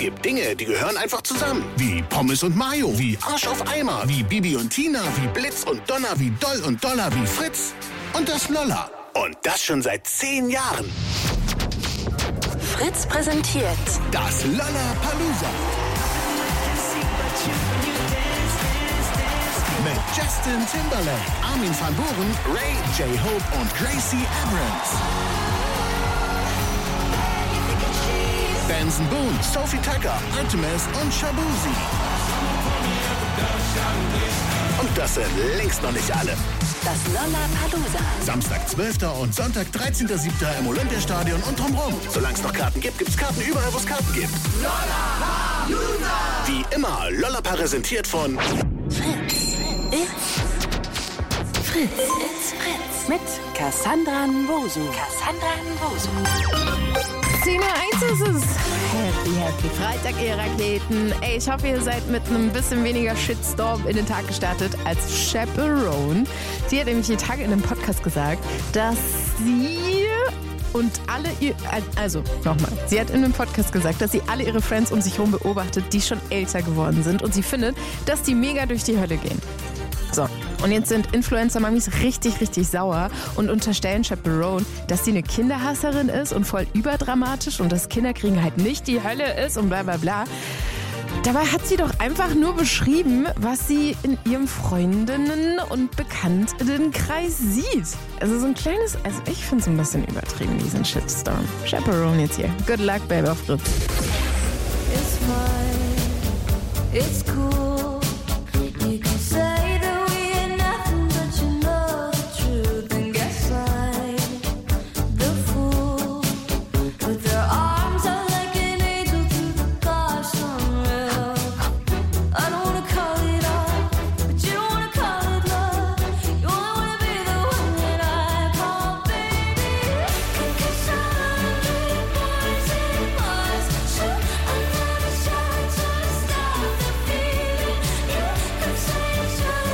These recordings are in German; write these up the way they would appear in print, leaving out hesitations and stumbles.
gibt Dinge, die gehören einfach zusammen. Wie Pommes und Mayo, wie Arsch auf Eimer, wie Bibi und Tina, wie Blitz und Donner, wie Doll und Dollar, wie Fritz und das Lolla. Und das schon seit 10 Jahren. Fritz präsentiert Das Lollapalooza. Mit Justin Timberlake, Armin van Buuren, Ray, J-Hope und Gracie Abrams. Benson Boone, Sophie Tucker, Artemis und Shabuzi. Und das sind längst noch nicht alle. das Lollapalooza. Samstag 12. und Sonntag 13.07. im Olympiastadion und drumherum. Solange es noch Karten gibt, gibt's Karten überall, wo es Karten gibt. Lollapalooza! Wie immer, Lollapa präsentiert von Fritz. It's Fritz. Mit Cassandra Nwosu. 10:01 ist es. Happy Freitag, ihr Raketen. Ey, ich hoffe, ihr seid mit einem bisschen weniger Shitstorm in den Tag gestartet als Chaperone. Sie hat nämlich die Tage in einem Podcast gesagt, dass sie und alle sie hat in einem Podcast gesagt, dass sie alle ihre Friends um sich herum beobachtet, die schon älter geworden sind, und sie findet, dass die mega durch die Hölle gehen. So, und jetzt sind Influencer-Mamis richtig, richtig sauer und unterstellen Chaperone, dass sie eine Kinderhasserin ist und voll überdramatisch und das Kinderkriegen halt nicht die Hölle ist und bla bla bla. Dabei hat sie doch einfach nur beschrieben, was sie in ihrem Freundinnen- und Bekanntenkreis sieht. Also so ein kleines, ich finde es ein bisschen übertrieben, diesen Shitstorm. Chaperone jetzt hier. Good luck, baby, auf Fritz. It's fine, it's cool. You can say that we ain't nothing, but you know the truth. And guess I'm the fool. With their arms out like an angel through the gosh unreal. I don't wanna call it love, but you don't wanna call it love. You only wanna be the one that I call baby. Cause I'm your boys and Mars. Shoot another shot to stop the feeling. You could say it's your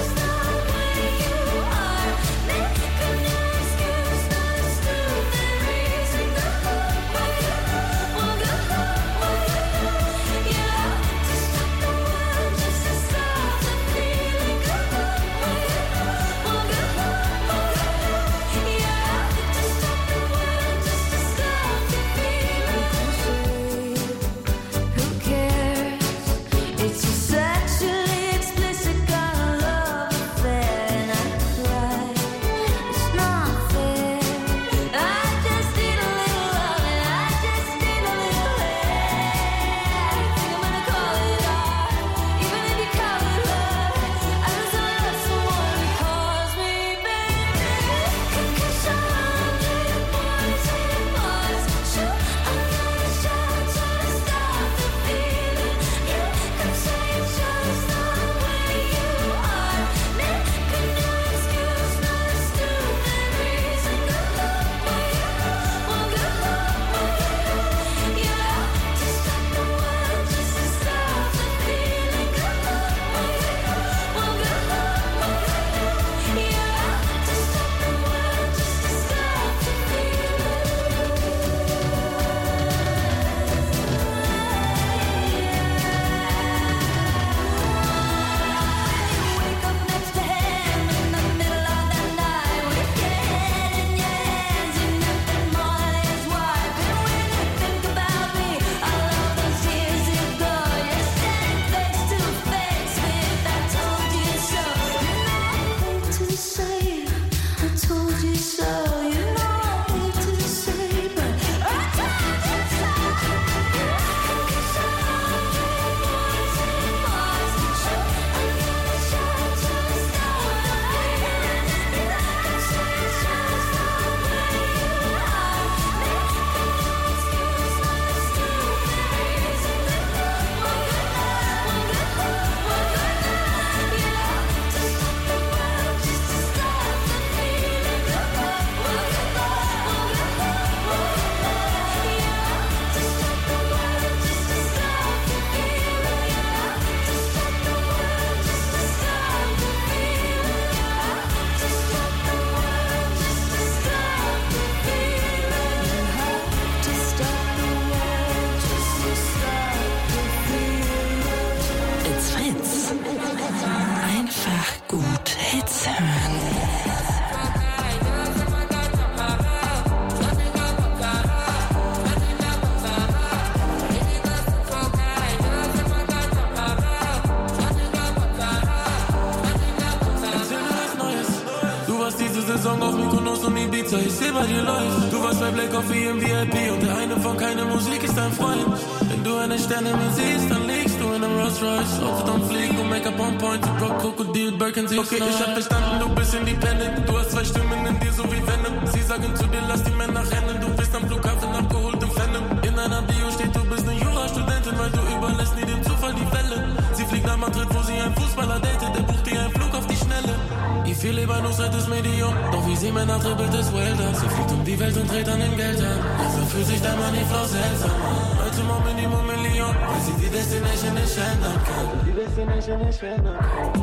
bei dir läuft. Du warst bei Black Coffee im VIP und der eine von keine Musik ist dein Freund. Wenn du eine Sterne mehr siehst, dann liegst du in einem Rolls Royce. Autos am Fliegen und Make-up on point, Rock, Krokodil, Birkin, sie. Okay, ich hab verstanden, du bist independent. Du hast 2 Stimmen in dir, so wie Venom. Sie sagen zu dir, lass die Männer rennen. Du bist am Flughafen abgeholt im Phantom. In einer Bio steht, du bist eine Jurastudentin, weil du überlässt nie dem Zufall die Welle. Sie fliegt nach Madrid, wo sie einen Fußballer datet. Der bucht ihr einen Flug auf die Schnelle. Ich viel lieber nur seit das Medium. Doch wie sie Männer dribbelt, ist Welter. Sie fliegt um die Welt und dreht an den Geld an. Also fühlt sich dein Moneyflow seltsam an. Heute mal Minimum Million, weil sie die Destination nicht ändern kann. Die Destination nicht ändern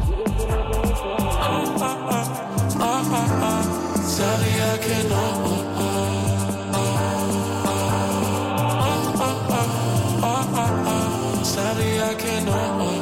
kann. Sabía que no. Sabía que no.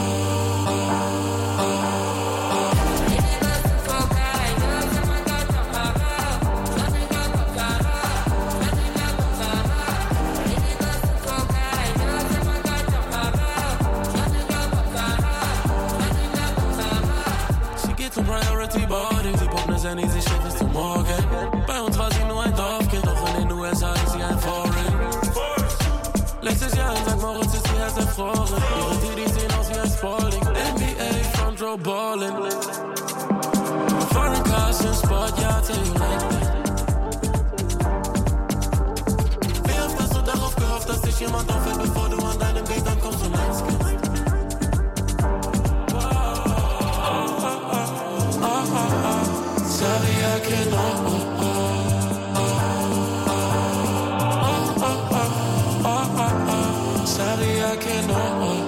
Easy shit bis zum Morgen. Bei uns war sie nur ein Dorfkind, doch in den USA ist sie ein Foreign. Letztes Jahr in St. Moritz ist sie erst erfroren. Ihre Titties sehen aus wie ein Spalding. NBA, Front Row Ballin'. Foreign cars in Sport, ja, tell you like that. Wie oft hast du darauf gehofft, dass dich jemand auffällt, bevor du an deinem Date ankommst und eins gehst? Sabía que no. Sabía que no.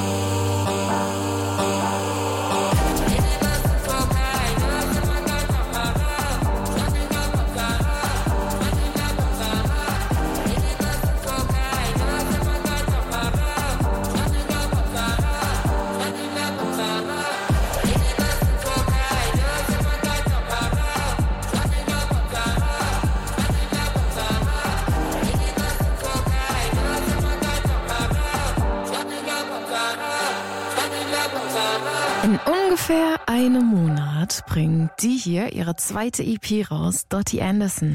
In ungefähr einem Monat bringt die hier ihre zweite EP raus, Dottie Anderson.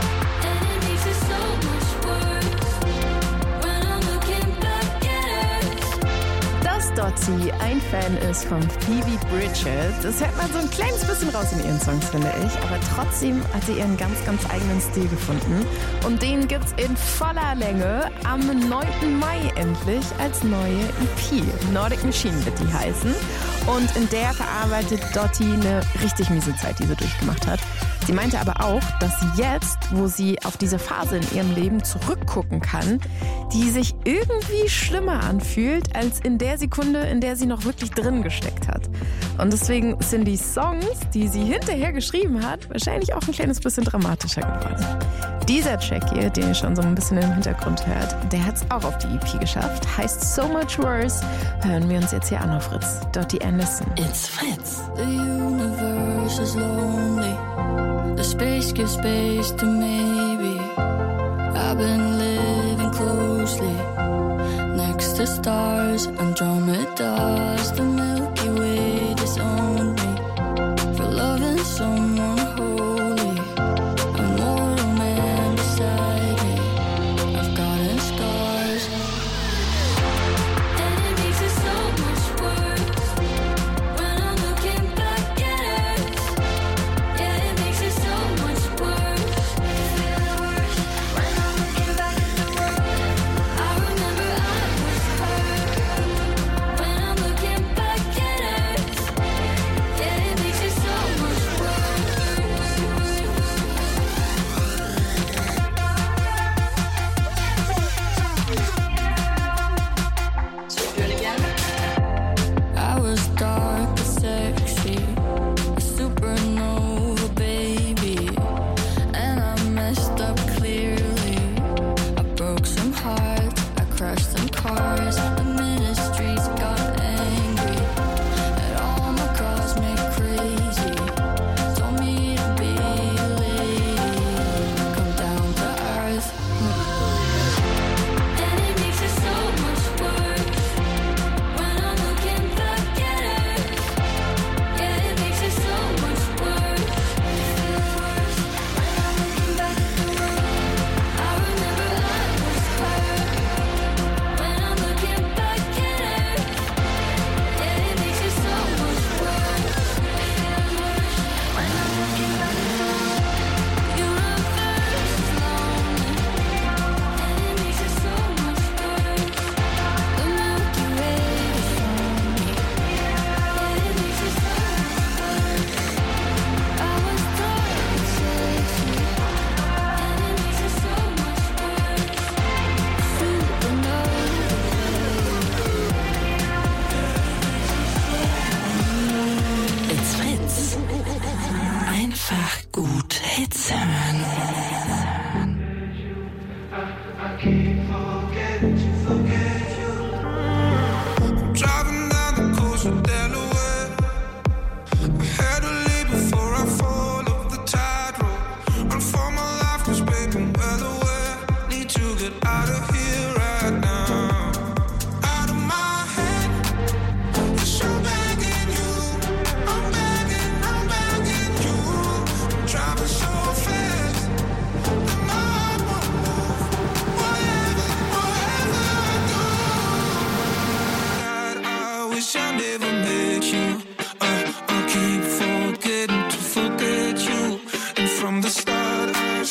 Dass Dottie ein Fan ist von Phoebe Bridgers, das hört man so ein kleines bisschen raus in ihren Songs, finde ich. Aber trotzdem hat sie ihren ganz, ganz eigenen Stil gefunden. Und den gibt's in voller Länge am 9. Mai endlich als neue EP. Nordic Machine wird die heißen. Und in der verarbeitet Dottie eine richtig miese Zeit, die sie durchgemacht hat. Sie meinte aber auch, dass jetzt, wo sie auf diese Phase in ihrem Leben zurückgucken kann, die sich irgendwie schlimmer anfühlt, als in der Sekunde, in der sie noch wirklich drin gesteckt hat. Und deswegen sind die Songs, die sie hinterher geschrieben hat, wahrscheinlich auch ein kleines bisschen dramatischer geworden. Dieser Track hier, den ihr schon so ein bisschen im Hintergrund hört, der hat es auch auf die EP geschafft. Heißt So Much Worse. Hören wir uns jetzt hier an auf Fritz. Dottie Anderson. It's Fritz. The universe is lonely. The space gives space to maybe. I've been living closely next to stars, Andromeda's, the Milky Way disowned me for loving someone holy. A mortal man beside me. I've gotten scars, and it makes it so much worse when I'm looking back at us. Yeah, it makes it so much worse. Feel worse when I'm looking back at the world. I remember I was hurt when I'm looking back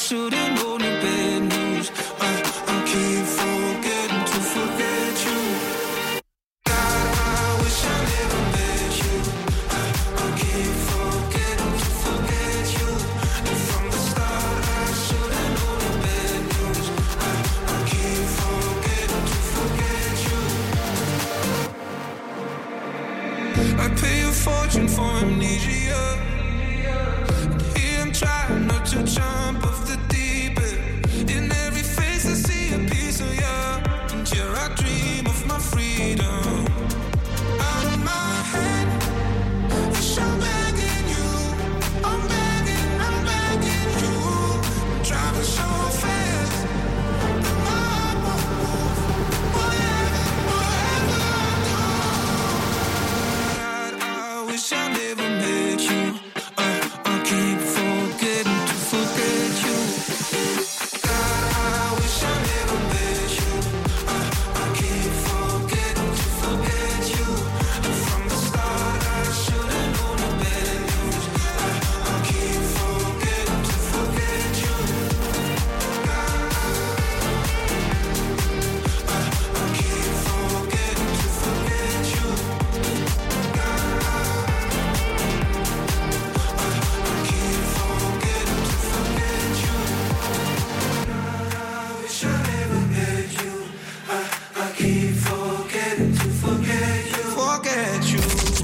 shouldn't know the bad news. I keep forgetting to forget you. God, I wish I never met you. I keep forgetting to forget you. And from the start I should've known the bad news. I keep forgetting to forget you. I pay a fortune for amnesia. And here I'm trying not to jump off the deep end. In every face I see a piece of you. And here I dream of my freedom. Out of my head, wish I'm begging you. I'm begging you. I'm driving so fast that my heart won't move. Whatever I do. God, I wish I never met you. I keep forgetting to forget you. God, I wish I never met you. I keep forgetting to forget you. And from the start I should've known the bad news. I keep forgetting to forget you. God, I keep forgetting to forget you. God, I keep forgetting to forget you. I wish I never met you. I keep forgetting to forget you. Forget you.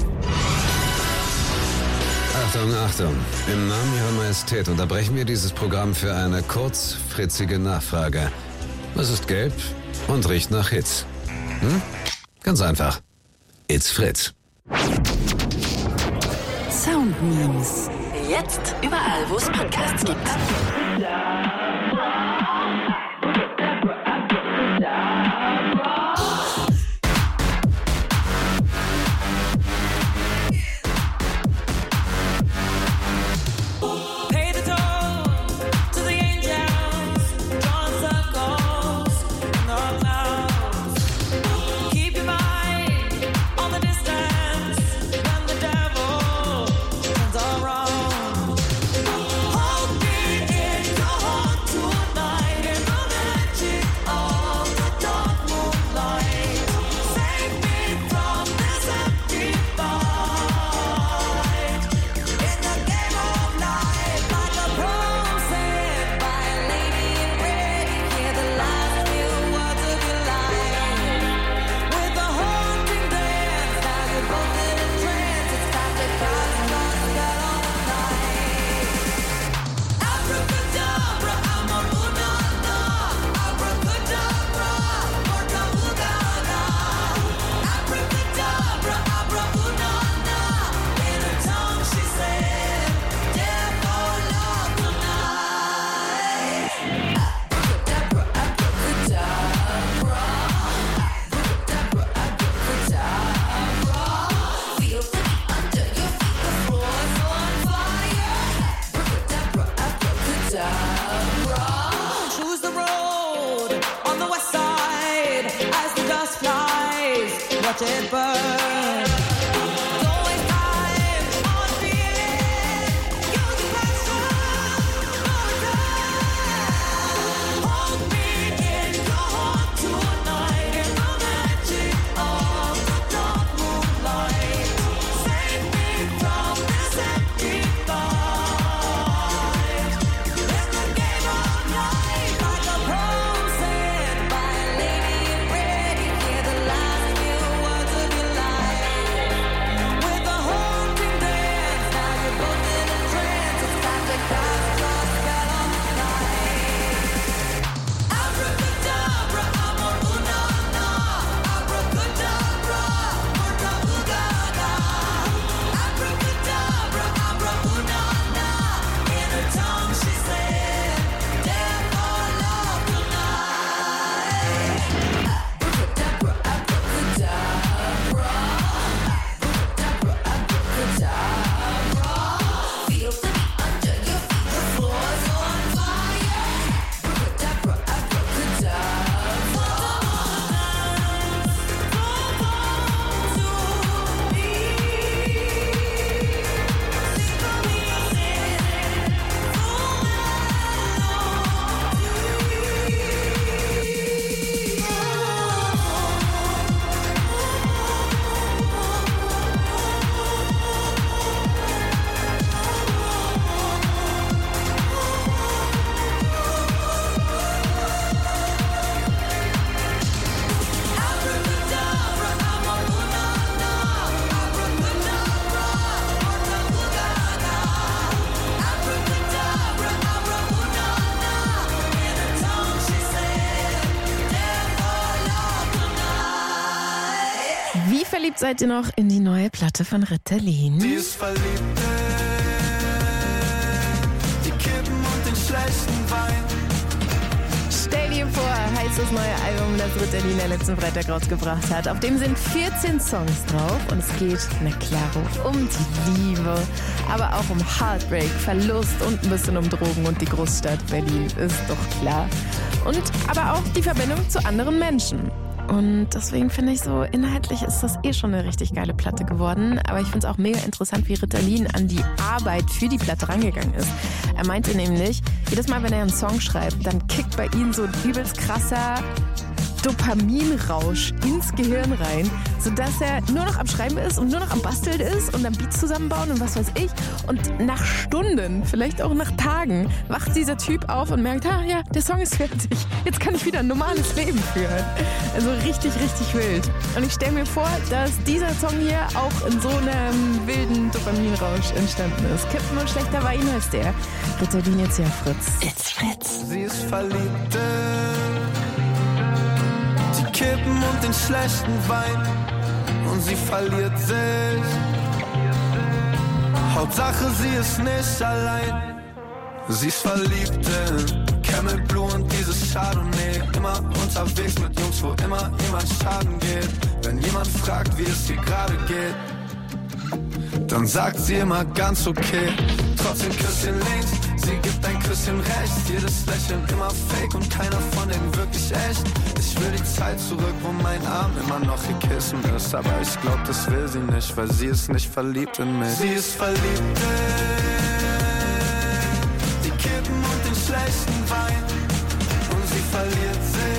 Achtung, Achtung. Im Namen Ihrer Majestät unterbrechen wir dieses Programm für eine kurzfritzige Nachfrage. Es ist gelb und riecht nach Hits. Ganz einfach. It's Fritz. Sound Memes. Jetzt überall, wo es Podcasts gibt. Pay the toll to the angels, drawing circles in the clouds. Keep your mind on the distance when the devil turns around. Hold me in your heart tonight in the magic of the dark moonlight. Save me from this empty fight. In the game of life, like a prom set by a lady in red, you hear the last few words of your life. With a haunting dance, now you're both in a trance. It's time to cast lost out on the night. Abracadabra, amor una-na. Abracadabra, porca ugana. Abracadabra, abra una-na. In her tongue she said, devil love tonight. Abracadabra, abracadabra. Abracadabra, abracadabra. Feel the beat under your feet, the floor's on fire. Abracadabra, abracadabra. Choose the road on the west side as the dust flies. Watch it burn. Don't waste time on feeling. Use your passion for return. Hold me in your heart tonight in the magic of the dark moonlight. Save me from this empty fight. In the game of life, like a prom set by a lady in red, you hear the last few words of your life. verliebt seid ihr noch in die neue Platte von Ritalin? Die ist verliebt, die Kippen und den schlechten Wein. Stell dir vor, heißt das neue Album, das Ritalin letzten Freitag rausgebracht hat. Auf dem sind 14 Songs drauf und es geht, na klar, um die Liebe, aber auch um Heartbreak, Verlust und ein bisschen um Drogen und die Großstadt Berlin, ist doch klar. Und aber auch die Verbindung zu anderen Menschen. Und deswegen finde ich so, inhaltlich ist das schon eine richtig geile Platte geworden. Aber ich finde es auch mega interessant, wie Ritalin an die Arbeit für die Platte rangegangen ist. Er meinte nämlich, jedes Mal, wenn er einen Song schreibt, dann kickt bei ihm so ein übelst krasser Dopaminrausch ins Gehirn rein, sodass er nur noch am Schreiben ist und nur noch am Basteln ist und dann Beats zusammenbauen und was weiß ich. Und nach Stunden, vielleicht auch nach Tagen, wacht dieser Typ auf und merkt, ja, der Song ist fertig. Jetzt kann ich wieder ein normales Leben führen. Also richtig, richtig wild. Und ich stelle mir vor, dass dieser Song hier auch in so einem wilden Dopaminrausch entstanden ist. Kippen und schlechter Wein heißt der. Ritalin jetzt hier auf Fritz. It's Fritz. Sie ist verliebt, Kippen und den schlechten Wein und sie verliert sich. Hauptsache sie ist nicht allein. Sie ist verliebt in Camel Blue und dieses Chardonnay. Immer unterwegs mit Jungs, wo immer jemand schaden geht. Wenn jemand fragt, wie es ihr gerade geht, dann sagt sie immer ganz okay. Trotzdem Küsschen links, sie gibt ein Küsschen rechts. Jedes Lächeln immer fake und keiner von denen wirklich echt. Ich will die Zeit zurück, wo mein Arm immer noch ihr Kissen ist. Aber ich glaub, das will sie nicht, weil sie ist nicht verliebt in mich. Sie ist verliebt in die Kippen und den schlechten Wein und sie verliert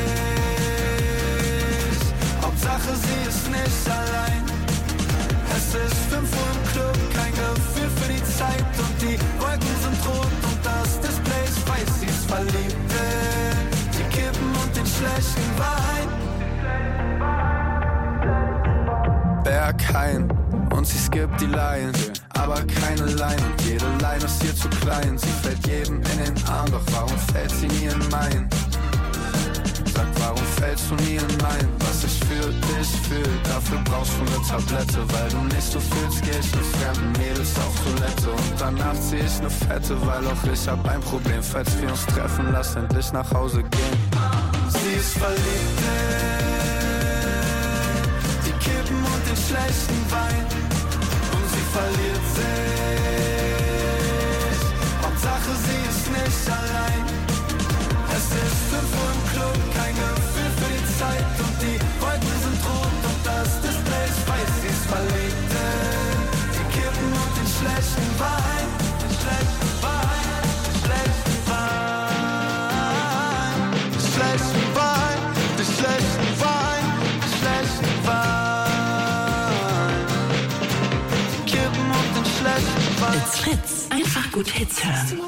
sich. Hauptsache sie ist nicht allein. Es ist 5 Uhr im Club, kein Gefühl für die Zeit und die Wolken sind rot und das Display ist weiß. Sie ist verliebt in die Kippen und den schlechten Wein. Berghain und sie skippt die Line, aber keine Line und jede Line ist ihr zu klein. Sie fällt jedem in den Arm, doch warum fällt sie nie in meinen? Sag, warum fällst du nie in mein? Was ich für dich fühl, dafür brauchst du eine Tablette. Weil du nicht so fühlst, geh ich mit fremden Mädels auf Toilette. Und danach zieh ich eine Fette, weil auch ich hab ein Problem. Falls wir uns treffen, lass endlich nach Hause gehen. Sie ist verliebt in die Kippen und den schlechten Wein und sie verliert sich. Hauptsache sie ist nicht allein. Es ist 5 Uhr im Club, kein Gefühl für die Zeit und die Wolken sind rot und das Display ist weiß. Sie ist verliebt in die Kippen und den schlechten Wein, den schlechten Wein, den schlechten Wein, den schlechten Wein, den schlechten Wein, den schlechten Wein, die Kippen und den schlechten Wein. It's Fritz. Einfach gut Hits hören.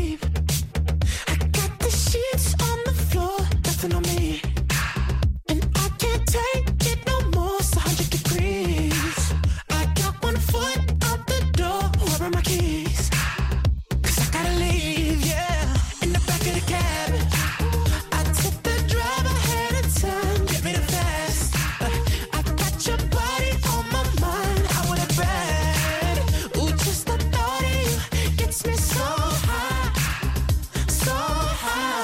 Sheets on the floor, nothing on me. And I can't take it no more, it's 100 degrees. I got 1 foot out the door, where are my keys? 'Cause I gotta leave, yeah. In the back of the cab, I took the drive ahead of time, get me the fast. I got your body on my mind, I want it bad. Ooh, just the thought of you gets me so high, so high.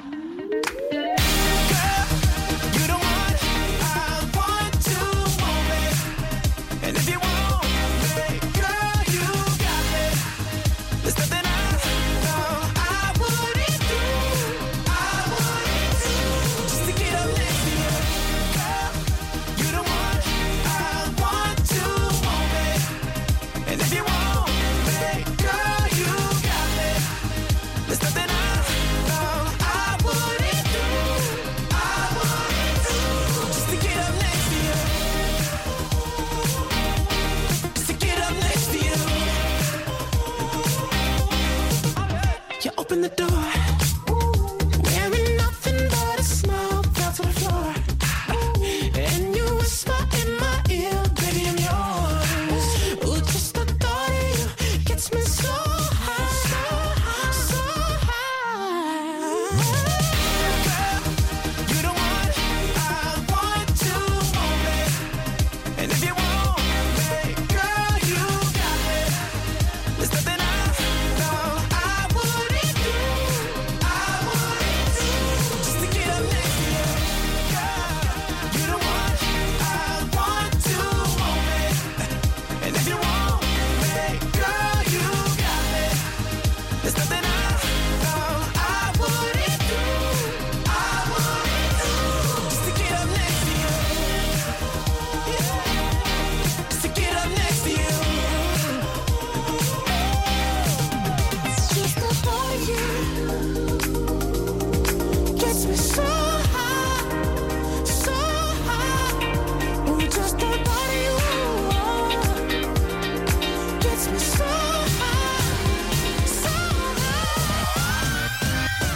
Open the door, wearing nothing but a smile, fell to the floor, and you whisper in my ear, baby, I'm yours. Ooh, just the thought of you gets me so high, so high. Girl, you the one I want to own it, and if you want me so high, so high. Ooh, just the thought of you gets me so high, so high.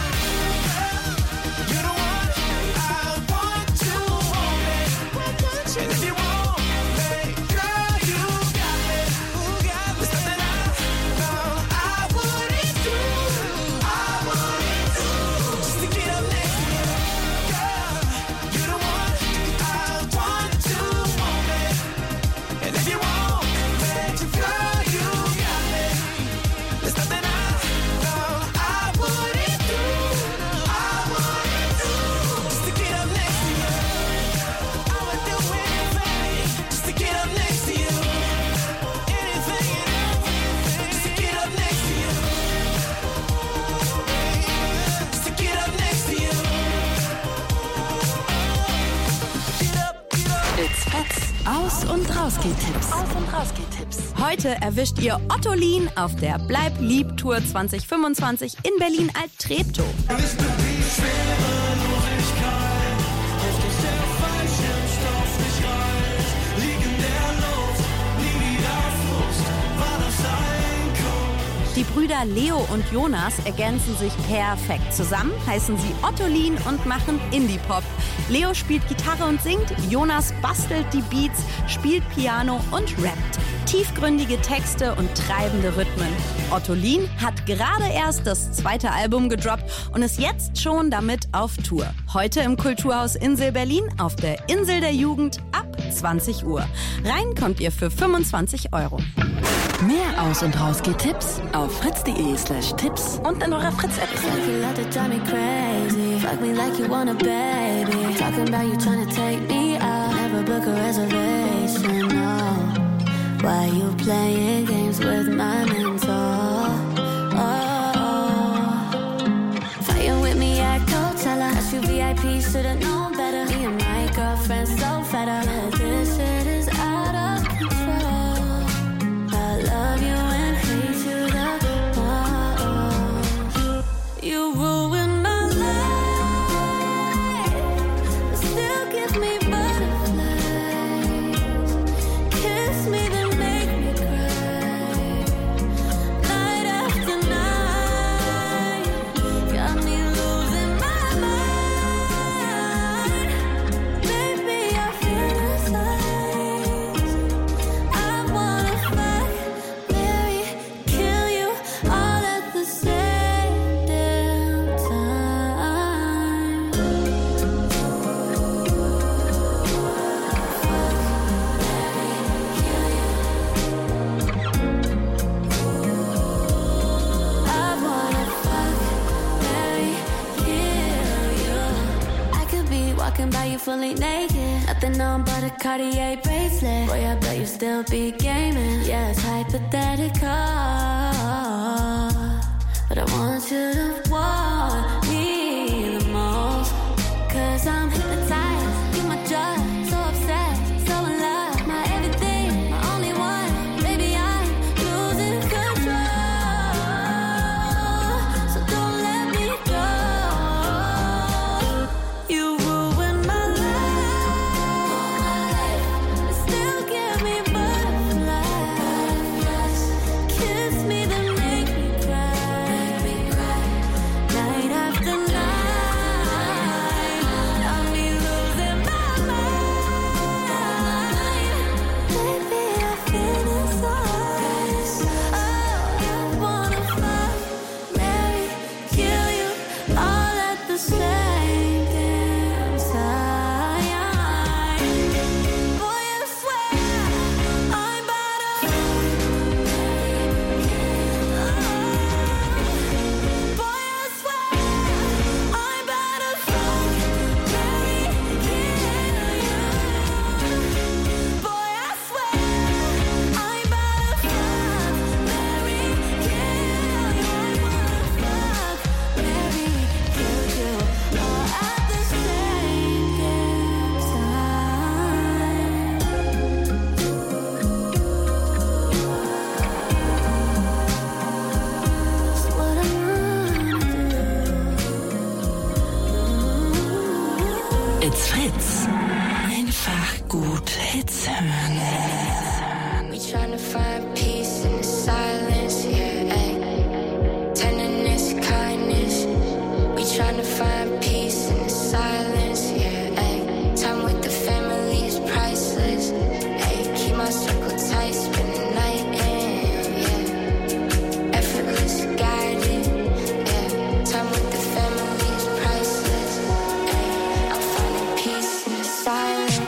You're the one I want to hold me. And if you want me, girl, you got me. There's nothing I know I wouldn't do. Just to get up next to you, girl. You're the one I want to hold me. And if you want me, girl, you got me. There's nothing I know I wouldn't do. Just to get up next to you, I would do anything just to get up next to you. Anything and everything just to get up next to you. Just to get up next to you. Get up, get up. It's Fritz. Aus- und Rausgeh-Tipps. Heute erwischt ihr Ottolin auf der Bleib Lieb Tour 2025 in Berlin Alt-Treptow. Die Brüder Leo und Jonas ergänzen sich perfekt. Zusammen heißen sie Ottolin und machen Indie-Pop. Leo spielt Gitarre und singt, Jonas bastelt die Beats, spielt Piano und rappt. Tiefgründige Texte und treibende Rhythmen. Ottolin hat gerade erst das 2. Album gedroppt und ist jetzt schon damit auf Tour. Heute im Kulturhaus Insel Berlin auf der Insel der Jugend ab 20 Uhr. Rein kommt ihr für 25 €. Mehr Aus- und Rausgeh-Tipps auf fritz.de/Tipps und in eurer Fritz-App. You let it drive me crazy. Fuck me like you want a baby. Talking about you trying to take me out. Never book a reservation, no. Why you playing games with my mental? Fighting with me at Coachella. Ask you VIP, should've known better. Me and my girlfriend so fed up. Yeah, this shit is out of control. I love you and hate you the most. You ruined my life, but still give me butterflies. Kiss me then make me cry. Night after night, got me losing my mind. Baby, I fantasize. I wanna fuck, marry, kill you all at the same damn time. I wanna fuck, marry, kill you. I could be walking by you fully naked, nothing on but a Cartier bracelet. Boy, I bet you still be gaming. Yeah, it's hypothetical, but I want you to want me the most. 'Cause I'm hypnotized, you my drug, so obsessed, so in love, my everything, my only one. Baby, I'm losing control, so don't let me go. You ruined my life, but still give me butterflies. Kiss me then make me cry. Night after night, got me losing my mind. Baby, I fantasize. Oh, I wanna fuck, marry, kill you all at the same damn time. Boy, I swear I'm about to Boy, I swear I'm about to fuck, marry, kill you. Boy, I swear I'm about to fuck, marry, kill you. I wanna fuck, marry, kill you all Fritz. Einfach gut Hits hören. We tryna find peace in the silence, yeah, ay. Tenderness, kindness. We tryna find peace in the silence, yeah, ay. Time with the family is priceless, ay. Keep my circle tight, spend the night in, yeah. Effortless, guided, yeah. Time with the family is priceless, ay. I'm finding peace in the silence.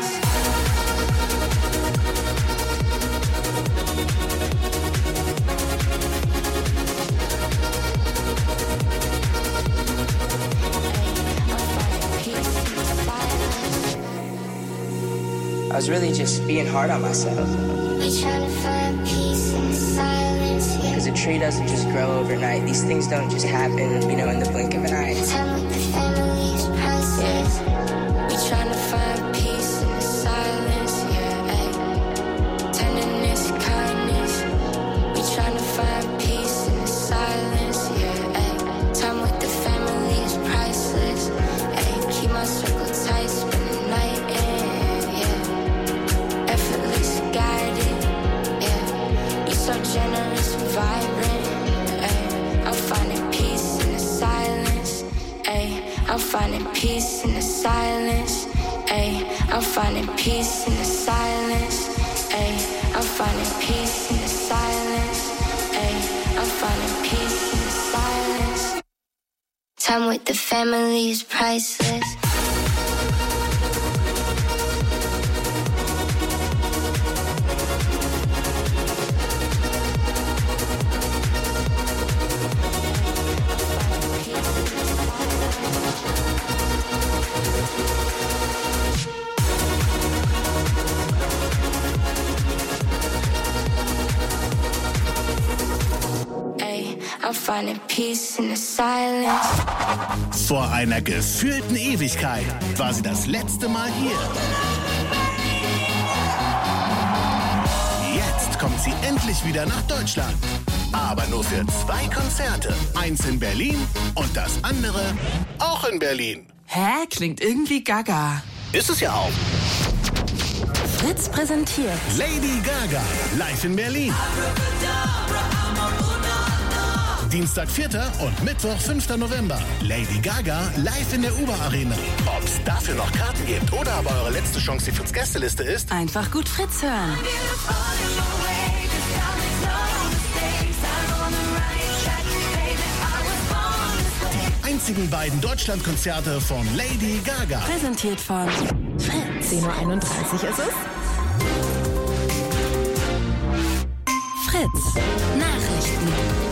I was really just being hard on myself. We tryna find peace in the silence, yeah. Because a tree doesn't just grow overnight. These things don't just happen, in the blink of an eye. Time with the family is priceless. We tryna find peace in the silence, yeah, ay. Tenderness, kindness. We tryna find peace in the silence, yeah, ay. Time with the family is priceless, ay. Keep my circle tight, spend the night in, yeah. Effortless, guided, yeah. You're so generous and vibrant, ay. I'm finding peace in the silence, ay. I'm finding peace in the silence, ay. I'm finding peace in the silence, ay. I'm finding peace in the silence, ay. I'm finding peace in the silence. Time with the family is priceless. I'm finding peace in the silence. Vor einer gefühlten Ewigkeit war sie das letzte Mal hier. Jetzt kommt sie endlich wieder nach Deutschland. Aber nur für 2 Konzerte. Eins in Berlin und das andere auch in Berlin. Hä? Klingt irgendwie gaga. Ist es ja auch. Fritz präsentiert Lady Gaga, live in Berlin. Dienstag 4. und Mittwoch 5. November. Lady Gaga live in der Uber-Arena. Ob's dafür noch Karten gibt oder aber eure letzte Chance die Fritz-Gästeliste ist, Einfach gut Fritz hören. die einzigen beiden Deutschlandkonzerte von Lady Gaga. Präsentiert von Fritz. 10.31 Uhr ist es. Fritz. Nachrichten.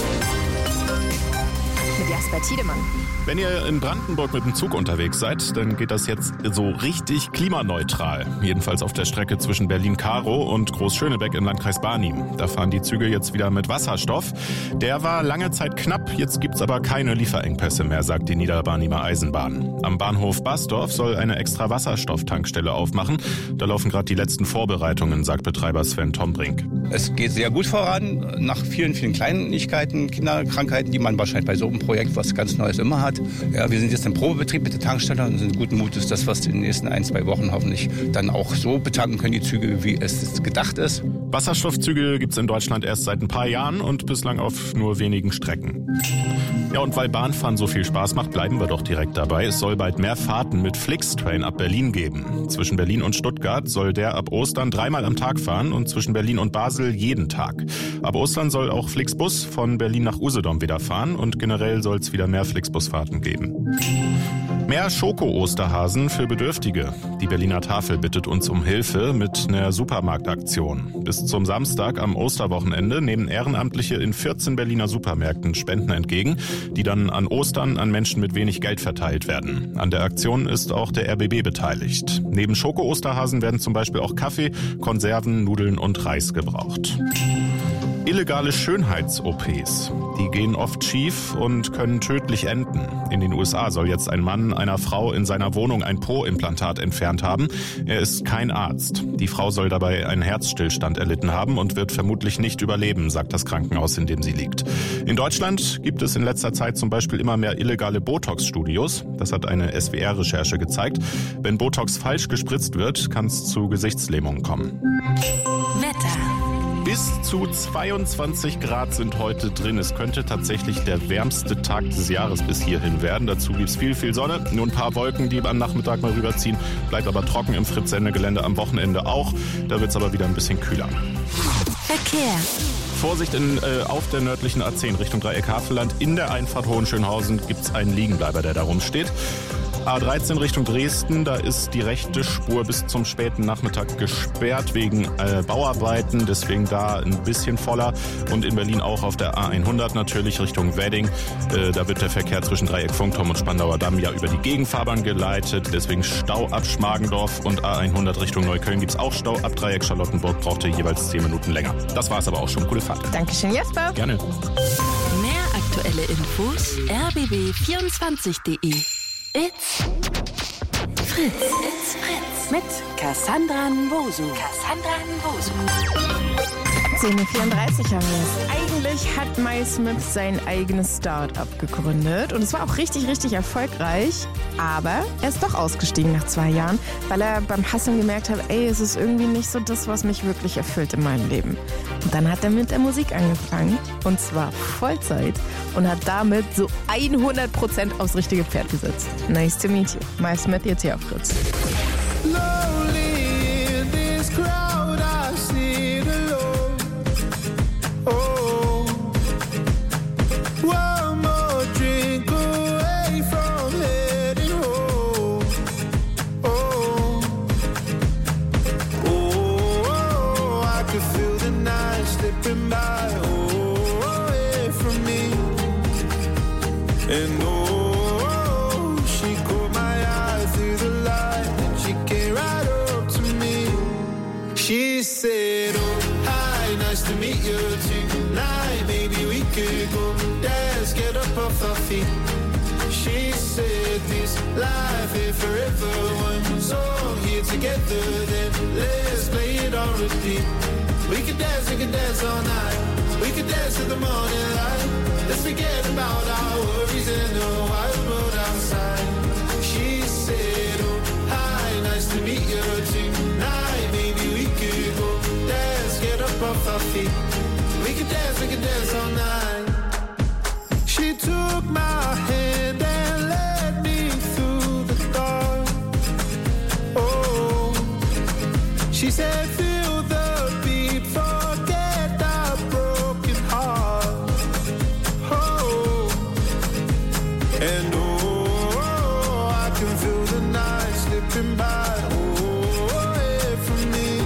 Mit Jasper Tiedemann. Wenn ihr in Brandenburg mit dem Zug unterwegs seid, dann geht das jetzt so richtig klimaneutral. Jedenfalls auf der Strecke zwischen Berlin-Karow und Großschönebeck im Landkreis Barnim. Da fahren die Züge jetzt wieder mit Wasserstoff. Der war lange Zeit knapp, jetzt gibt's aber keine Lieferengpässe mehr, sagt die Niederbarnimer Eisenbahn. Am Bahnhof Basdorf soll eine extra Wasserstofftankstelle aufmachen. Da laufen gerade die letzten Vorbereitungen, sagt Betreiber Sven Tombrink. Es geht sehr gut voran, nach vielen, vielen Kleinigkeiten, Kinderkrankheiten, die man wahrscheinlich bei so einem Projekt, was ganz Neues immer hat. Ja, wir sind jetzt im Probebetrieb mit der Tankstelle und sind guten Mutes, dass wir es in den nächsten 1-2 Wochen hoffentlich dann auch so betanken können, die Züge, wie es gedacht ist. Wasserstoffzüge gibt's in Deutschland erst seit ein paar Jahren und bislang auf nur wenigen Strecken. Ja, und weil Bahnfahren so viel Spaß macht, bleiben wir doch direkt dabei. Es soll bald mehr Fahrten mit Flixtrain ab Berlin geben. Zwischen Berlin und Stuttgart soll der ab Ostern 3-mal am Tag fahren und zwischen Berlin und Basel jeden Tag. Ab Ostern soll auch Flixbus von Berlin nach Usedom wieder fahren und generell soll es wieder mehr Flixbusfahrten geben. Mehr Schoko-Osterhasen für Bedürftige. Die Berliner Tafel bittet uns um Hilfe mit einer Supermarktaktion. Bis zum Samstag am Osterwochenende nehmen Ehrenamtliche in 14 Berliner Supermärkten Spenden entgegen, die dann an Ostern an Menschen mit wenig Geld verteilt werden. An der Aktion ist auch der RBB beteiligt. Neben Schoko-Osterhasen werden zum Beispiel auch Kaffee, Konserven, Nudeln und Reis gebraucht. Illegale Schönheits-OPs. Die gehen oft schief und können tödlich enden. In den USA soll jetzt ein Mann einer Frau in seiner Wohnung ein Po-Implantat entfernt haben. Er ist kein Arzt. Die Frau soll dabei einen Herzstillstand erlitten haben und wird vermutlich nicht überleben, sagt das Krankenhaus, in dem sie liegt. In Deutschland gibt es in letzter Zeit zum Beispiel immer mehr illegale Botox-Studios. Das hat eine SWR-Recherche gezeigt. Wenn Botox falsch gespritzt wird, kann es zu Gesichtslähmungen kommen. Wetter. Bis zu 22 Grad sind heute drin. Es könnte tatsächlich der wärmste Tag des Jahres bis hierhin werden. Dazu gibt es viel Sonne. Nur ein paar Wolken, die am Nachmittag mal rüberziehen. Bleibt aber trocken im Fritz-Sende-Gelände am Wochenende auch. Da wird es aber wieder ein bisschen kühler. Verkehr. Vorsicht auf der nördlichen A10 Richtung Dreieck Havelland. In der Einfahrt Hohenschönhausen gibt es einen Liegenbleiber, der da rumsteht. A13 Richtung Dresden, da ist die rechte Spur bis zum späten Nachmittag gesperrt wegen Bauarbeiten, deswegen da ein bisschen voller. Und in Berlin auch auf der A100 natürlich Richtung Wedding. Da wird der Verkehr zwischen Dreieck Funkturm und Spandauer Damm ja über die Gegenfahrbahn geleitet. Deswegen Stau ab Schmargendorf und A100 Richtung Neukölln gibt's auch Stau. Ab Dreieck Charlottenburg braucht ihr jeweils 10 Minuten länger. Das war's aber auch schon. Coole Fahrt. Dankeschön, Jesper. Gerne. Mehr aktuelle Infos rbb24.de. It's Fritz. It's Fritz. Mit Cassandra Nwosu. 10:34 haben wir es. Eigentlich hat Mike Smith sein eigenes Start-up gegründet und es war auch richtig erfolgreich. Aber er ist doch ausgestiegen nach 2 Jahren, weil er beim Hustlen gemerkt hat, es ist irgendwie nicht so das, was mich wirklich erfüllt in meinem Leben. Und dann hat er mit der Musik angefangen und zwar Vollzeit und hat damit so 100% aufs richtige Pferd gesetzt. Nice to meet you. Mike Smith jetzt hier auf Fritz. And she caught my eye through the light and she came right up to me. She said, oh, hi, nice to meet you tonight. Maybe we could go dance, get up off our feet. She said, this life is forever. One song here together, then let's play it on repeat. We could dance all night. We could dance to the morning light. Let's forget about our worries in the wild world outside. She said, oh, hi, nice to meet you tonight. Maybe we could go dance, get up off our feet. We could dance all night. She took my hand and led me through the dark. Oh, she said, feel the beat, forget our broken heart. Oh, and oh, I can feel the night slipping by. Oh, away from me.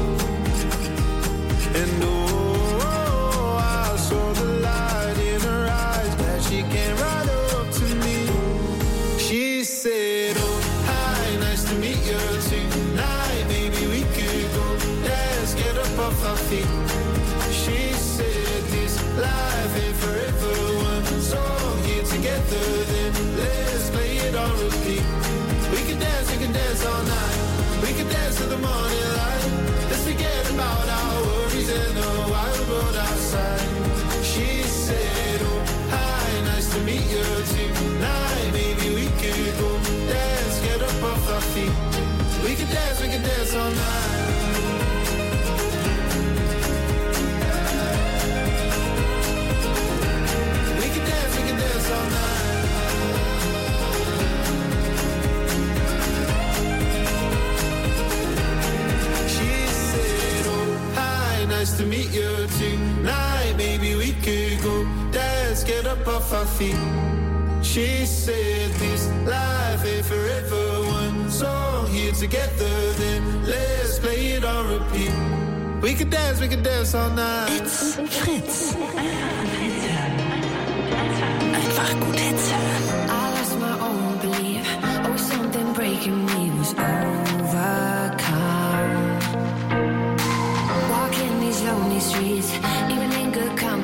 And oh, I saw the light in her eyes, glad she came right up to me. She said, oh, hi, nice to meet you tonight. Maybe we could go dance, get up off our feet. She said, this life ain't forever. One song here together, then let's play it on repeat. We can dance all night. We can dance to the morning light. Let's forget about our worries in the wild world outside. She said, oh, hi, nice to meet you tonight. Maybe we could go dance, get up off our feet. We can dance all night. We can dance all night. She said, oh, hi, nice to meet you tonight. Maybe we could go dance, get up off our feet. She said, this life ain't forever. One song here together, then let's play it on repeat. We could dance all night. It's Fritz. Einfach gut Hits hören. I lost my own belief. Oh, something breaking me was overcome. Walking these lonely streets, even in good company.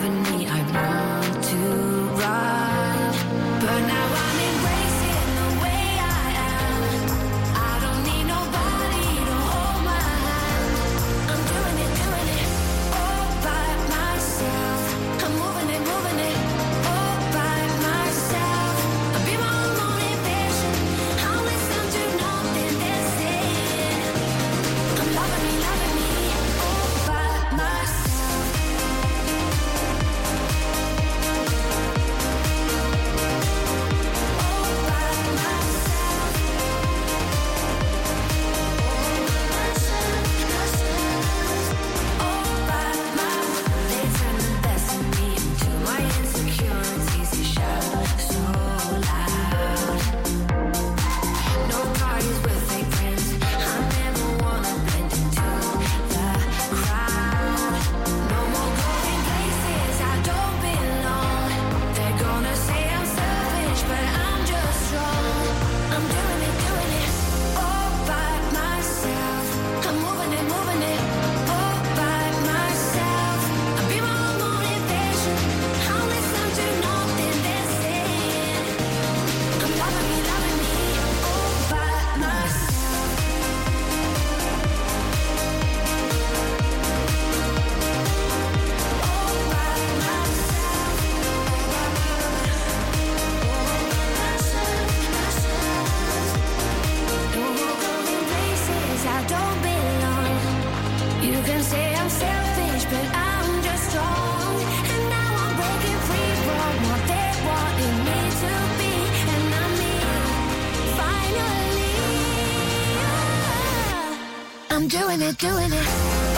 I'm doing it, doing it.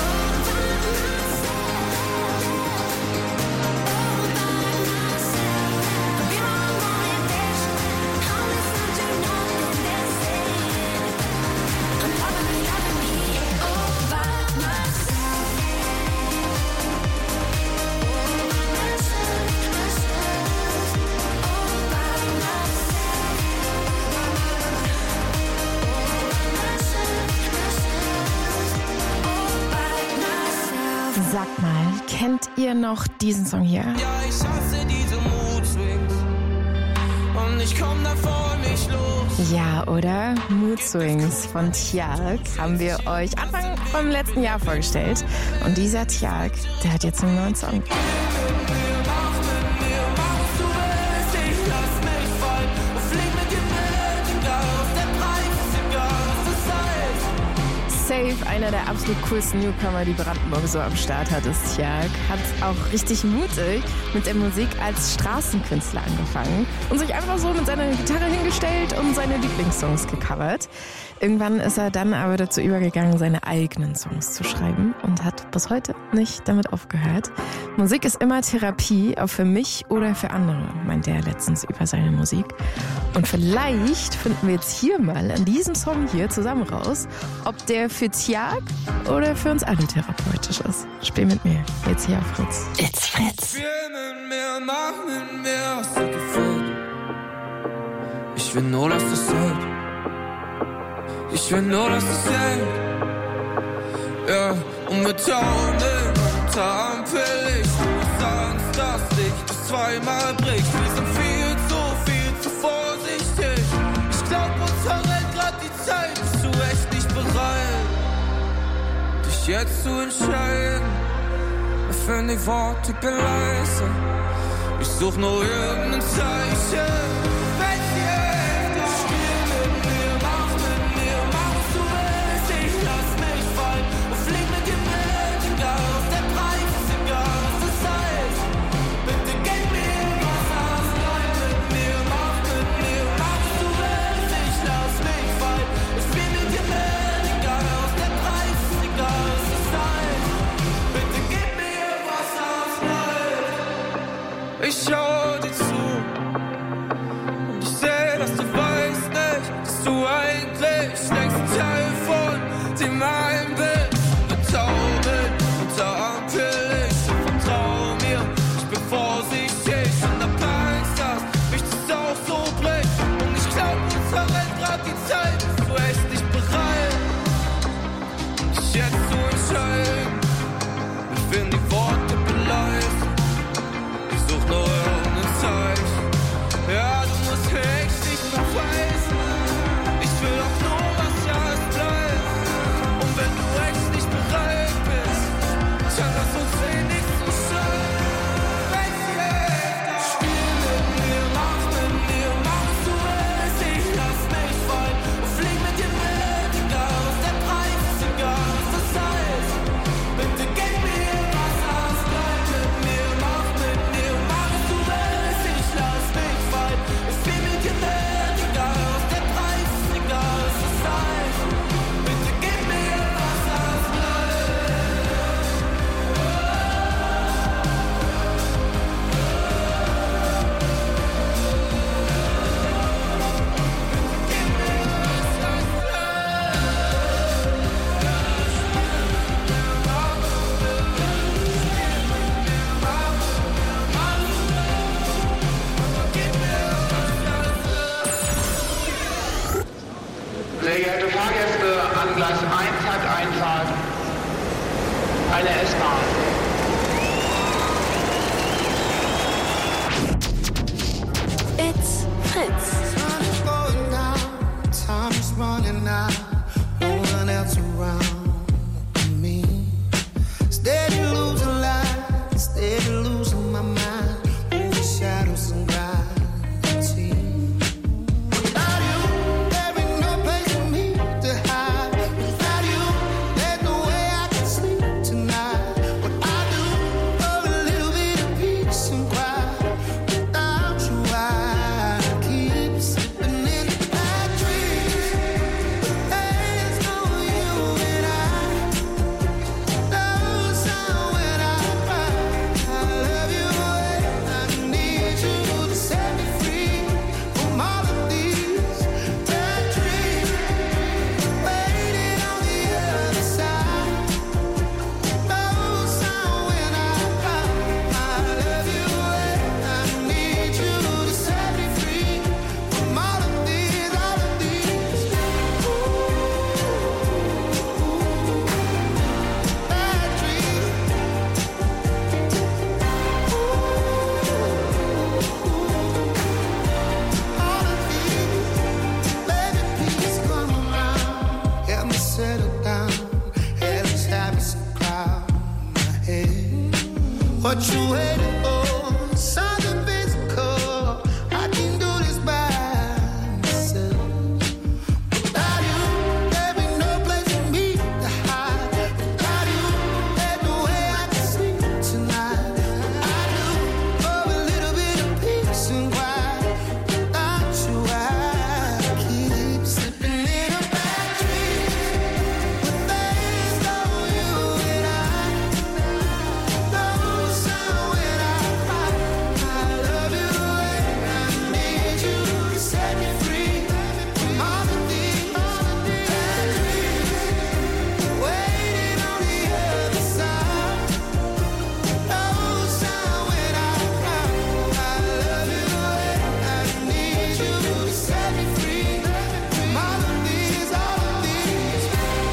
Sagt mal, kennt ihr noch diesen Song hier? Ja, ich hasse diese Mood-Swings und ich komm davon nicht los. Ja, oder? Mood Swings von Tjalk haben wir euch Anfang vom letzten Jahr vorgestellt. Und dieser Tjalk, der hat jetzt einen neuen Song. Safe, einer der absolut coolsten Newcomer, die Brandenburg so am Start hat, ist Tjalk. Hat auch richtig mutig mit der Musik als Straßenkünstler angefangen und sich einfach so mit seiner Gitarre hingestellt und seine Lieblingssongs gecovert. Irgendwann ist er dann aber dazu übergegangen, seine eigenen Songs zu schreiben und hat bis heute nicht damit aufgehört. Musik ist immer Therapie, auch für mich oder für andere, meinte er letztens über seine Musik. Und vielleicht finden wir jetzt hier mal an diesem Song hier zusammen raus, ob der für Tjalk oder für uns alle therapeutisch ist. Spiel mit mir, jetzt hier auf Fritz. It's Fritz. Wir mit mir, mach mit mir, hast du gefühlt. Ich will nur, dass das hält. Ich will nur, dass das hält. Ja, und wir taumeln unter Ampellicht. Du sagst, dass dich das zweimal bricht. Wir sind viel zu vorsichtig. Ich glaub, uns verrät grad die Zeit. Bist du echt nicht bereit, dich jetzt zu entscheiden? Ich find die Worte leise. Ich such nur irgendein Zeichen. Ich schau dir zu und ich seh, dass du weißt nicht, dass du eigentlich längst Teil von dem einen bist. Wir taumeln unter Ampellicht und vertrau mir, ich bin vorsichtig und hab Angst, dass mich das auch so bricht. Und ich glaub, uns verrennt grad die Zeit, bist du echt nicht bereit, dich jetzt zu entscheiden? Ich find die Worte beleist. Nur irgendein Zeichen. Ja, du musst echt nicht mehr weisen. Ich will auch nur, was alles bleibt. Und wenn du echt nicht bereit bist, dann lass uns wenigstens sein. Spiel mit mir, mach was du willst. Ich lass mich fallen und flieg mit dir mit. Egal was der Preis ist, egal was das heißt. Bitte gib mir was aus, bleib mit mir, mach mit mir. Ich spiel mit dir mit, egal was der Preis ist, egal was das heißt. Bitte gib mir was aus Sehr geehrte Fahrgäste, an Gleis 1 hat Einfahrt eine S-Bahn. It's Fritz. Time is running out, no one else around me. Steady losing light, steady losing my mind. Over shadows and gravity. Without you, there ain't no place for me to hide. Without you, there's no way I can sleep tonight. what you waiting for. Something physical. I can do this by myself. Without you, there be no place for me to hide. Without you, there's no way I can sleep tonight. I do for a little bit of peace and quiet. Without you, I keep slipping in a bad dream. With things on you and I don't sound when I cry. I love you and I need you to set me free from all of these bad dreams waiting on the other side. Don't sound when I cry. I love you and I need you to set me free from all of these bad dreams.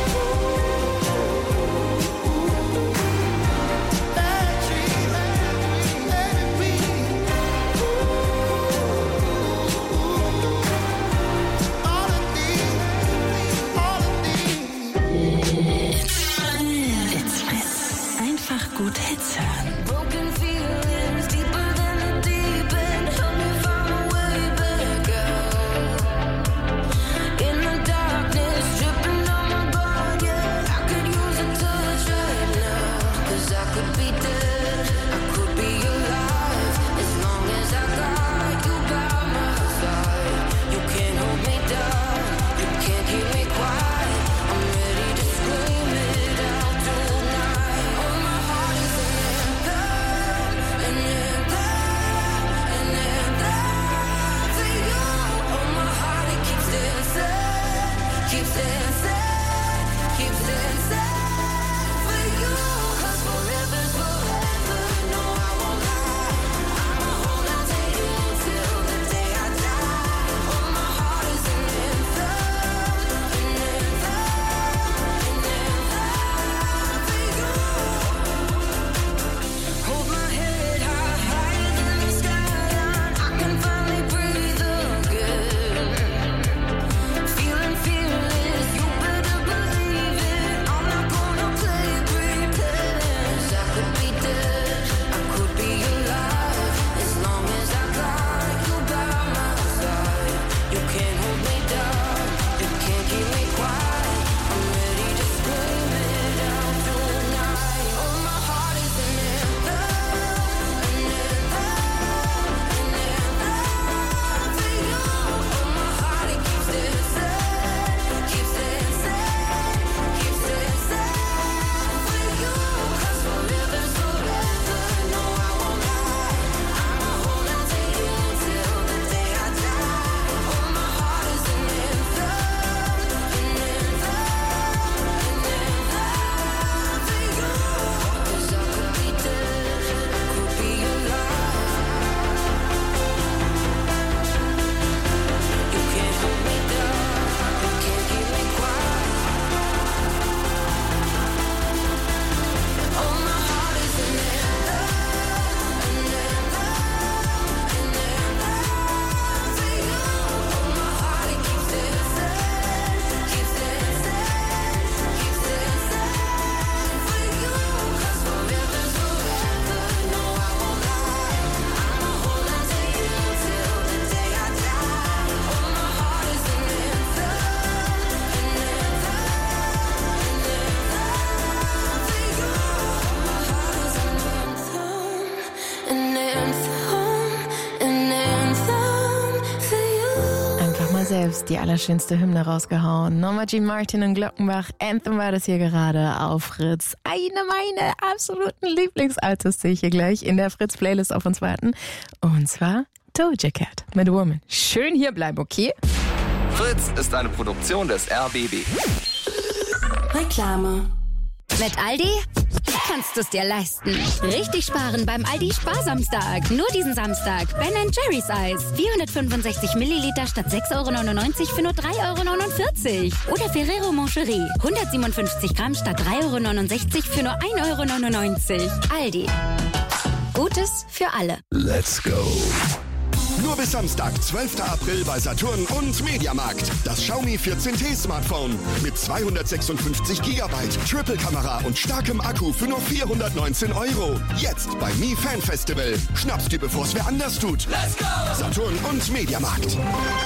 It's Fritz. Einfach gut Hits hören. Broken feelings deeper than the deep end. Help me find my way back out. In the darkness, dripping on my body. Yeah, I could use a touch right now. 'Cause I could be dead, I could be alive. As long as I got you by my side. You can't hold me down, you can't keep me quiet. I'm ready to scream it out tonight. Oh, my heart is an anthem, an anthem, an anthem for you. Oh, my heart, it keeps dancing, keeps dancing, keeps dancing for you. 'Cause forever's forever, no, I won't lie. I'ma hold on to you till the day I die. Oh, my heart is an anthem, an anthem, an anthem for you. Hold my head high, higher than the skyline. I can finally breathe again. Feeling fearless, you better believe it. I'm not gonna play pretend. 'Cause I could be dead, I could be alive. As long as I got you by my side. You can't hold me down, you can't keep me quiet. I'm ready to scream it out tonight. Oh, my heart is an anthem, an anthem, an anthem for you. Oh, my heart, it keeps dancing, keeps dancing, keeps dancing for you. 'Cause forever's forever, no, I won't lie. I'ma hold on to you till the day I die. Oh, my heart is an anthem, an anthem, an anthem for you. 'Cause I could be dead, I could be alive. You can't hold me down, you can't keep me quiet. Oh, my heart is an anthem, an anthem, an anthem for you. Oh, my heart, it keeps dancing, keeps dancing, keeps dancing for you. 'Cause forever's forever, no, I won't lie. I'ma hold on to you till the day I die. Oh, my heart is an anthem, an anthem, an anthem for you. My heart is an anthem, an anthem, an anthem for you. Einfach mal selbst die allerschönste Hymne rausgehauen. Norma Jean Martin und Glockenbach. Anthem war das hier gerade auf Fritz. Eine meiner absoluten Lieblingsaltes sehe ich hier gleich in der Fritz-Playlist auf uns warten. Und zwar Doja Cat mit Woman. Schön hier bleiben, okay? Fritz ist eine Produktion des RBB. Reklame. Mit Aldi kannst du es dir leisten. Richtig sparen beim Aldi Sparsamstag. Nur diesen Samstag. Ben & Jerry's Eis. 465 Milliliter statt 6,99 € für nur 3,49 €. Oder Ferrero Moncherie. 157 Gramm statt 3,69 € für nur 1,99 €. Aldi. Gutes für alle. Let's go. Nur bis Samstag, 12. April bei Saturn und Mediamarkt. Das Xiaomi 14T Smartphone mit 256 GB, Triple-Kamera und starkem Akku für nur 419 €. Jetzt bei Mi Fan Festival. Schnappst du, bevor es wer anders tut. Let's go! Saturn und Mediamarkt.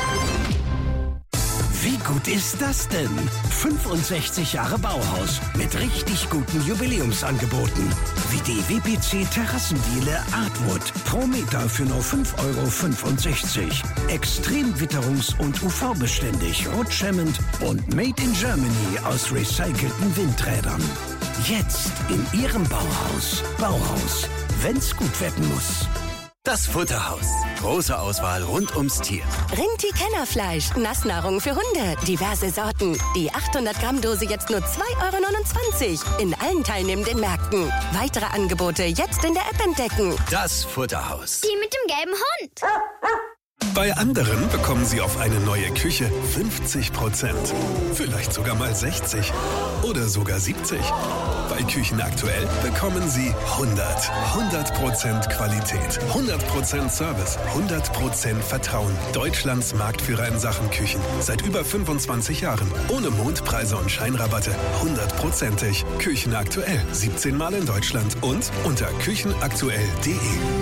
Wie gut ist das denn? 65 Jahre Bauhaus mit richtig guten Jubiläumsangeboten. Wie die WPC Terrassendiele Artwood. Pro Meter für nur 5,65 €. Extrem witterungs- und UV-beständig, rutschhemmend und made in Germany aus recycelten Windrädern. Jetzt in Ihrem Bauhaus. Bauhaus, wenn's gut werden muss. Das Futterhaus. Große Auswahl rund ums Tier. Rinti-Kennerfleisch, Nassnahrung für Hunde, diverse Sorten. Die 800 Gramm Dose jetzt nur 2,29 € in allen teilnehmenden Märkten. Weitere Angebote jetzt in der App entdecken. Das Futterhaus. Die mit dem gelben Hund. Bei anderen bekommen Sie auf eine neue Küche 50%. Vielleicht sogar mal 60 oder sogar 70. Bei Küchen aktuell bekommen Sie 100% Qualität, 100% Service, 100% Vertrauen. Deutschlands Marktführer in Sachen Küchen. Seit über 25 Jahren. Ohne Mondpreise und Scheinrabatte. 100%ig. Küchen aktuell. 17 Mal in Deutschland und unter küchenaktuell.de.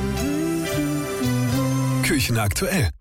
Küchen aktuell.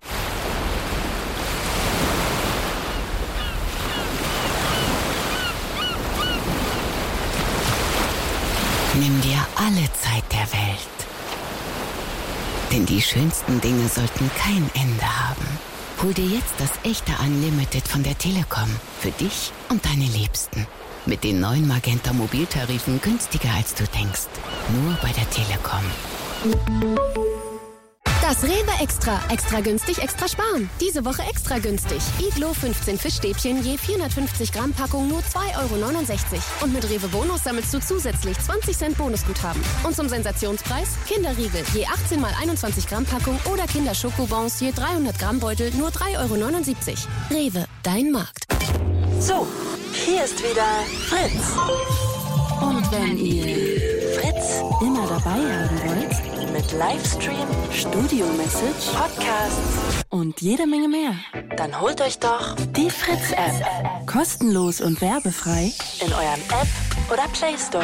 Nimm dir alle Zeit der Welt. Denn die schönsten Dinge sollten kein Ende haben. Hol dir jetzt das echte Unlimited von der Telekom. Für dich und deine Liebsten. Mit den neuen Magenta Mobiltarifen günstiger als du denkst. Nur bei der Telekom. Das Rewe Extra. Extra günstig, extra sparen. Diese Woche extra günstig. Iglo 15 Fischstäbchen je 450 Gramm Packung nur 2,69 €. Und mit Rewe Bonus sammelst du zusätzlich 20 Cent Bonusguthaben. Und zum Sensationspreis Kinderriegel je 18 mal 21 Gramm Packung oder Kinderschokobons je 300 Gramm Beutel nur 3,79 €. Rewe, dein Markt. So, hier ist wieder Fritz. Und wenn ihr Fritz immer dabei haben wollt, mit Livestream, Studio-Message, Podcasts und jede Menge mehr, dann holt euch doch die Fritz-App. Kostenlos und werbefrei in eurem App oder Play Store.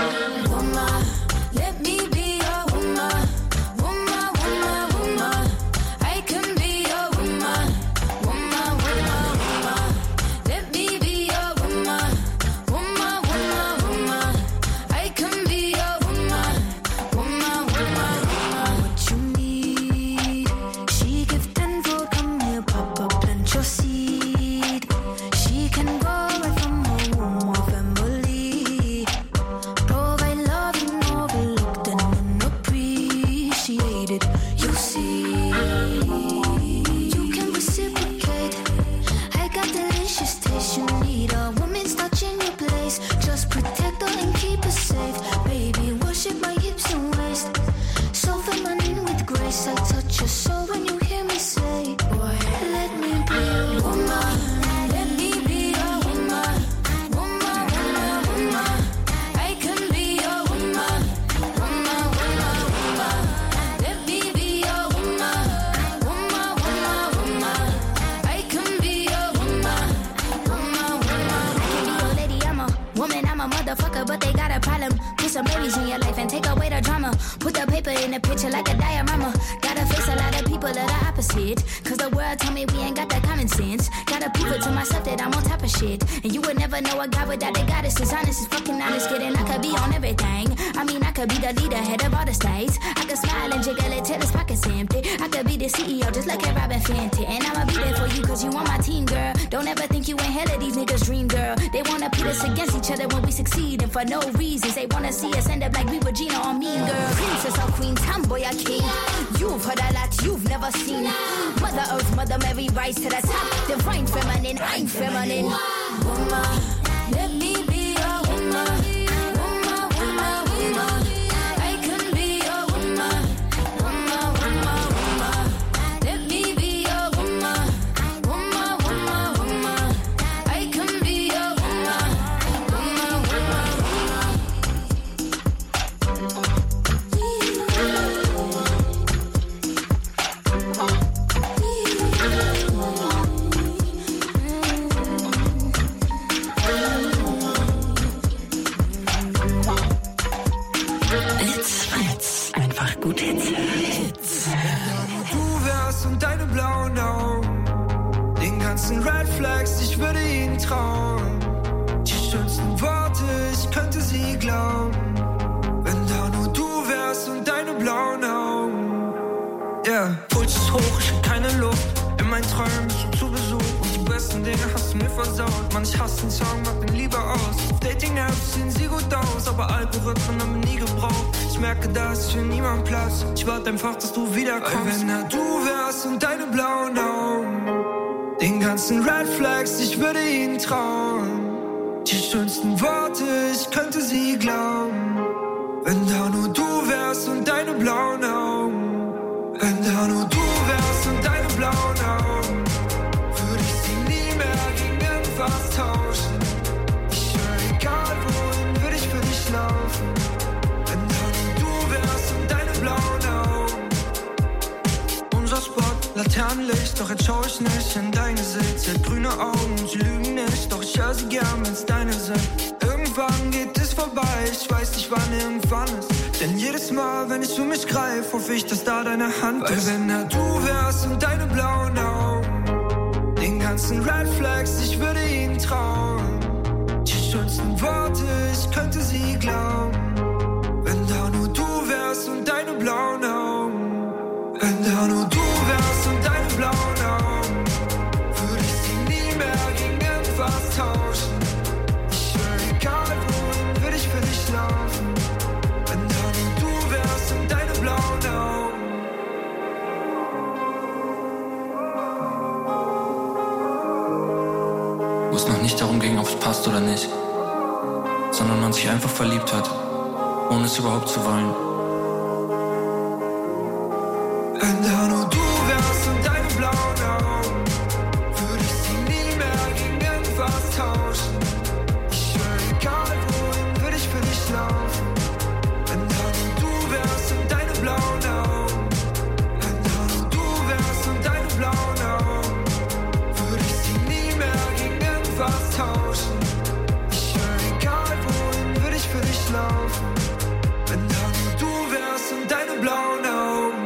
But they got a problem. Put some babies in your life and take away the drama. Put the paper in the picture like a diorama. Gotta face a lot of people that are opposite. Cause the world told me we ain't got that common sense. Gotta prove it to myself that I'm on top of shit. And you would never know a guy without a goddess. As honest as fucking honest, kidding. I could be on everything. I mean, I could be the leader, head of all the states. I could smile and jiggle it till his pockets empty. I could be the CEO just like a Robin Fenty. And I'ma be there for you cause you on my team, girl. Don't ever think you ain't hell of these niggas' dream, girl. They wanna pit us against each other when we succeed. And for no reasons, they wanna see us end up like we were Gina or Mean Girl. Princess or queen, tomboy or king. You've heard a lot you've never seen. Mother Earth, Mother Mary, rise to the top. Divine feminine, I'm feminine. Woman, let me be a woman. Woman, woman, woman. I can be a woman. Woman, woman, woman. Let me be a woman. Woman, woman, woman. I can be a woman. Woman, woman, woman. Dinge hast du mir versaut. Mann, ich hasse den Song, mag den lieber aus. Auf Dating-Apps sehen sie gut aus, aber Algorithmen haben nie gebraucht. Ich merke, da ist für niemand Platz. Ich warte einfach, dass du wiederkommst. Weil wenn da du wärst und deine blauen Augen, den ganzen Red Flags, ich würde ihnen trauen. Die schönsten Worte, ich könnte sie glauben. Wenn da nur du wärst und deine blauen Augen. Wenn da nur du wärst und deine blauen Augen, würde ich sie nie mehr gegen irgendwas tauschen. Ich höre, egal wohin, würde ich für dich laufen. Wenn da nur du wärst und deine blauen Augen. Unser Spot, Laternenlicht, doch jetzt schau ich nicht in dein Gesicht. Sie hat grüne Augen, sie lügen nicht, doch ich höre sie gern, wenn's deine sind. Irgendwann geht es vorbei, ich weiß nicht wann irgendwann ist. Denn jedes Mal, wenn ich für mich greif, hoffe ich, dass da deine Hand ist. Weil wenn da du wärst und deine blauen Augen, den ganzen Red Flags, ich würde ihnen trauen. Die schönsten Worte, ich könnte sie glauben. Wenn da nur du wärst und deine blauen Augen. Wenn da nur du wärst und deine blauen Augen, würde ich sie nie mehr gegen irgendwas tauschen. Ich höre, egal wohin, würde ich für dich laufen. Wenn da nur du wärst und deine blauen Augen. Wo es noch nicht darum ging, ob es passt oder nicht, sondern man sich einfach verliebt hat, ohne es überhaupt zu wollen. Wenn da nur du wärst und deine blauen Augen, würde ich sie nie mehr gegen irgendwas tauschen. Ich höre, egal wohin, würde ich für dich laufen. Wenn da nur du wärst und deine blauen Augen. Wenn da nur du wärst und deine blauen Augen, würde ich sie nie mehr gegen irgendwas tauschen. Ich höre, egal wohin, würde ich für dich laufen. Wenn da nur du wärst und deine blauen Augen.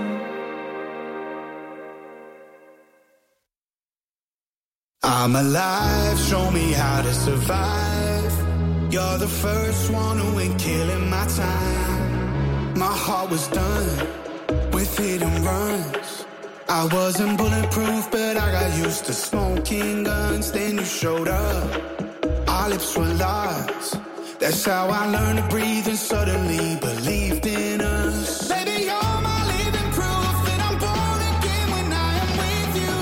I'm alive, show me how to survive. You're the first one who ain't killing my time. My heart was done with hit and runs. I wasn't bulletproof, but I got used to smoking guns. Then you showed up, our lips were locked. That's how I learned to breathe and suddenly believed in us. Baby, you're my living proof that I'm born again when I am with you.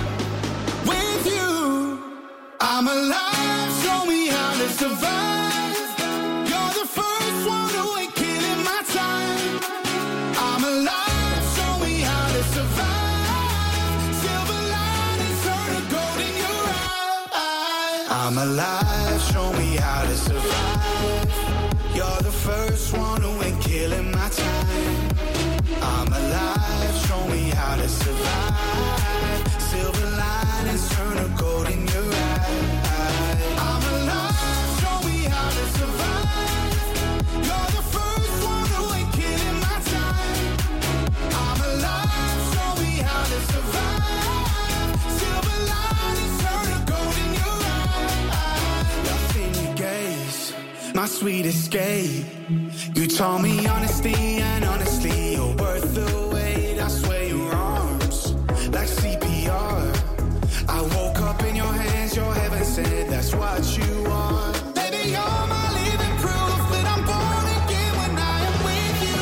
With you, I'm alive, show me how to survive. You're the first one who ain't killing my time. I'm alive, show me how to survive. Silver linings turn to gold in your eyes. I'm alive, show me how to survive. You're the first one who ain't killing my time. I'm alive, show me how to survive. Silver linings turn to gold in your eyes. I'm alive, show me how to survive. You're the first one who ain't killing my time. I'm alive, show me how to survive. Silver linings turn to gold in your eyes. Love in your gaze, my sweet escape. You taught me honesty, and honestly you're worth the wait. I swear your arms like CPR. I woke up in your hands, your heaven sent, that's what you are. Baby, you're my living proof that I'm born again when I am with you.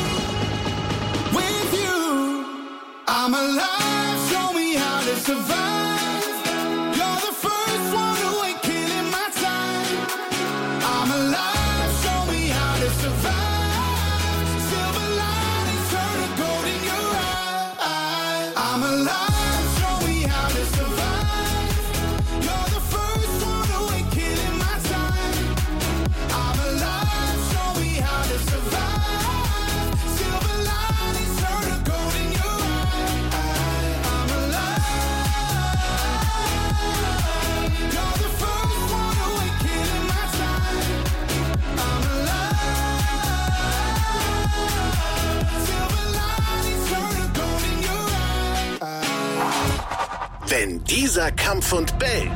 With you, I'm alive, show me how to survive. You're the first one who ain't killing my time. I'm alive, show me how to survive. Silver linings turn to gold in your eyes. I'm alive, show me how to survive. You're the first one who ain't killing my time. I'm alive, show me how to survive. Silver linings turn to gold in your eyes. I'm alive. You're the first one who ain't killing my time. I'm alive. Silver linings turn to gold in your eyes. Wenn dieser Kampf und bellt,